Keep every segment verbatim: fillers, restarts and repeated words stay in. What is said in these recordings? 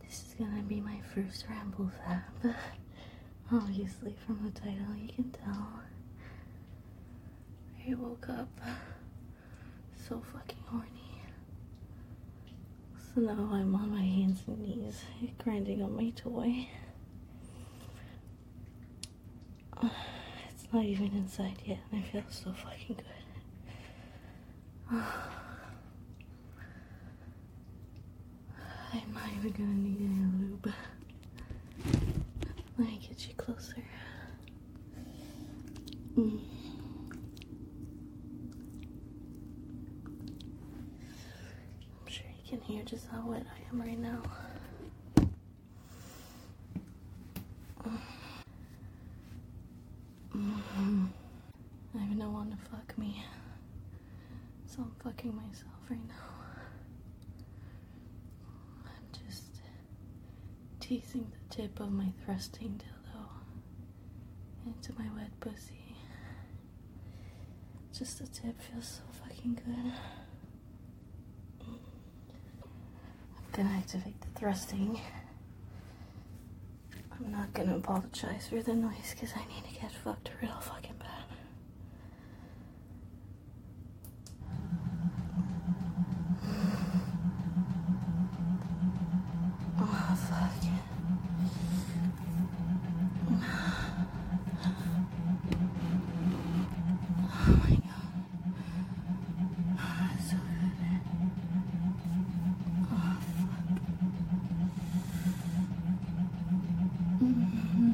This is gonna be my first ramble fab. Obviously, from the title, you can tell. I woke up so fucking horny. So now I'm on my hands and knees, grinding on my toy. It's not even inside yet, and I feel so fucking good. I'm not even gonna need any lube. Let me get you closer. Mm. I'm sure you can hear just how wet I am right now. Mm-hmm. I have no one to fuck me, so I'm fucking myself right now. Teasing the tip of my thrusting dildo into my wet pussy. Just the tip feels so fucking good. I'm gonna activate the thrusting. I'm not gonna apologize for the noise because I need to get fucked real fucking bad. Oh, fuck. Oh my god. Oh, it's so good. Oh, fuck. Mm-hmm.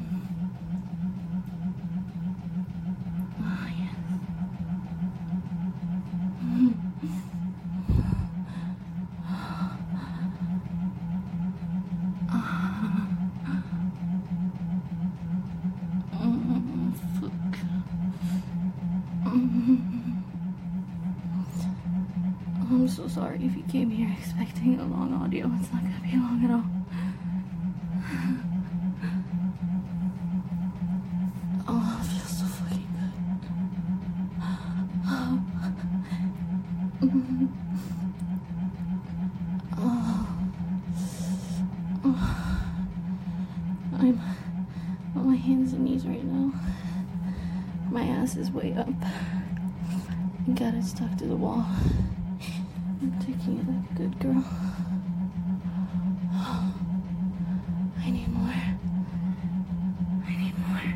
Oh, yes. Mm-hmm. I'm so sorry if you came here expecting a long audio. It's not gonna be long at all. Oh, it feels so fucking good. Oh. Mm-hmm. Oh. Oh. I'm on my hands and knees right now. My ass is way up. I got it stuck to the wall. I'm taking it like a good girl. I need more. I need more.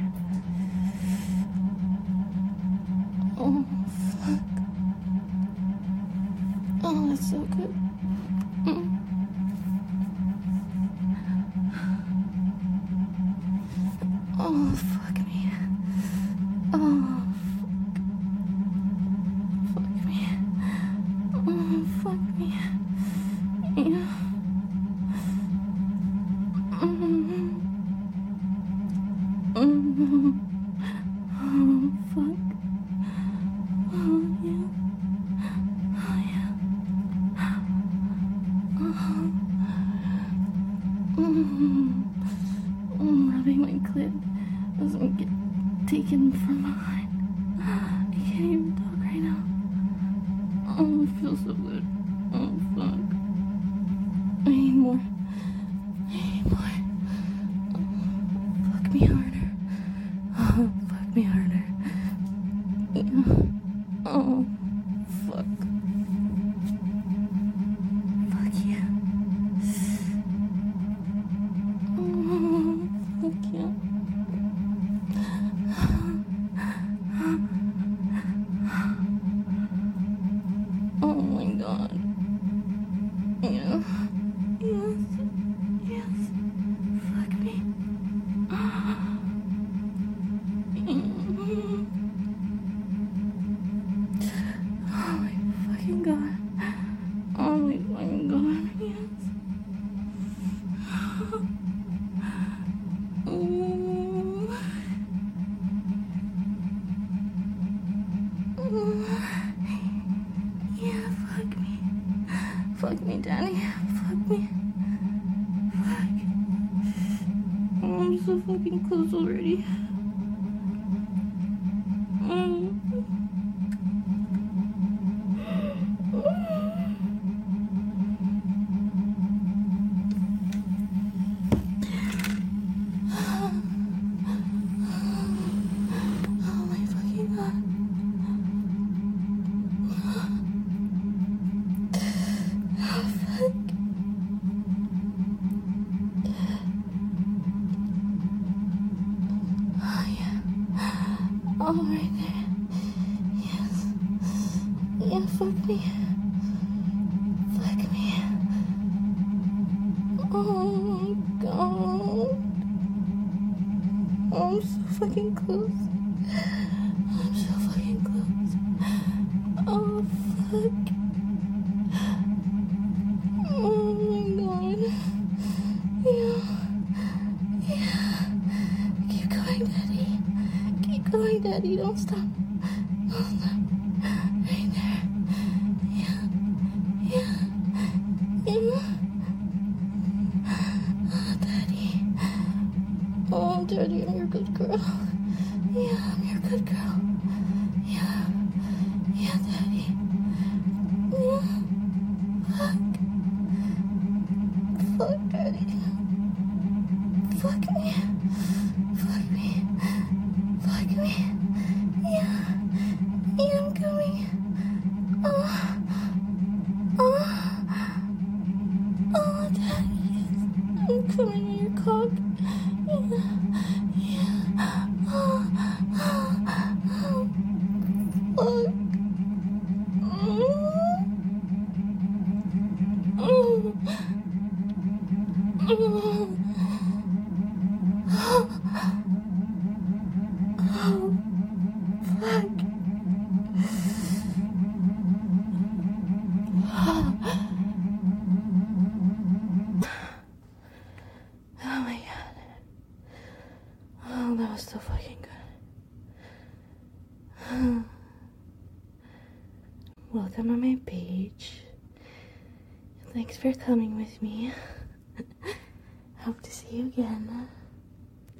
Oh, fuck. Oh, that's so good. Mm. Oh, fuck me. Oh, fuck. Fuck me. Oh, fuck me. Yeah. Mm-hmm. Mm-hmm. Oh, fuck. Oh, yeah. Oh, yeah. Oh. Mm-hmm. I'm rubbing my clit doesn't get taken from behind. I can't even talk right now. Oh, it feels so good. Oh, fuck. I need more. I need more. Oh, fuck me harder. Oh, fuck me harder. Yeah. Oh, fuck. Fuck yeah. Oh, fuck yeah. Oh my god. Yeah. Yes. Yes. Fuck me. Oh my fucking god. Oh my fucking god. Yes. Oh. Yeah, fuck me. Fuck me, Danny. Fuck me. Fuck. Oh, I'm so fucking close already. Mm. Oh, right there. Yes. Yeah, fuck me. Fuck me. Oh my god. Oh, I'm so fucking close. I'm so fucking close. Oh, fuck. Oh my god. Yeah. Yeah. Keep going, Daddy. Keep going, Daddy. Don't stop. Don't stop. Right there. Yeah. Yeah. Yeah. Oh, Daddy. Oh, Daddy, I'm your good girl. Yeah, I'm your good girl. Yeah. Yeah, Daddy. Yeah. Fuck. Fuck, Daddy. Fuck me. Fuck me. Fuck me. Yeah. Yeah, I'm coming. Oh. Oh. Oh, Daddy. I'm coming in your cock. Yeah. Yeah. Oh. Oh. Oh. Fuck. Mm. Mm. Mm. Oh. Oh. Fuck. Oh my god. Oh, that was so fucking good. Welcome on my page. Thanks for coming with me. Hope to see you again.